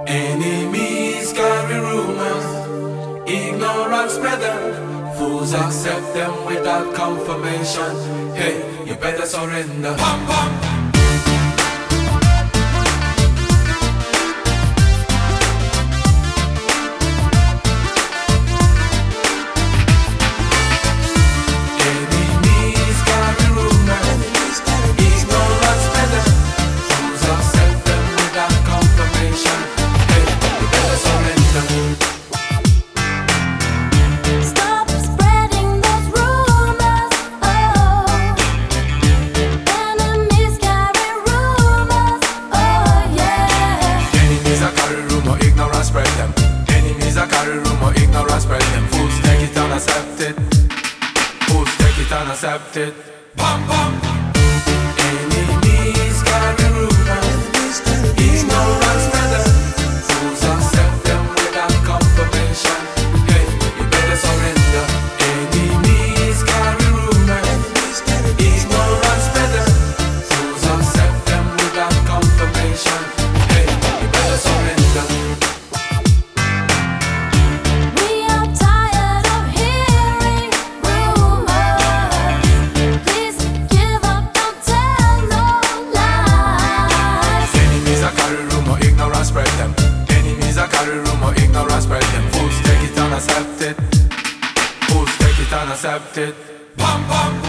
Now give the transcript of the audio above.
Enemies carry rumors, ignorance spread them. Fools accept them without confirmation. Hey, you better surrender. Pam pam. Carry rumor, ignorance spread them. Fools take it and accept it. Fools take it and accept it. Bam bam. Enemies carry rumors, ignorance spread them. Fools accept them without confirmation. Hey, you better surrender. Enemies carry rumors, ignorance spread them. Fools accept them without confirmation. Hey, you better surrender. Carry rumor, ignorance spread them. Fools take it and accept it. Fools take it and accept it. Pam pam.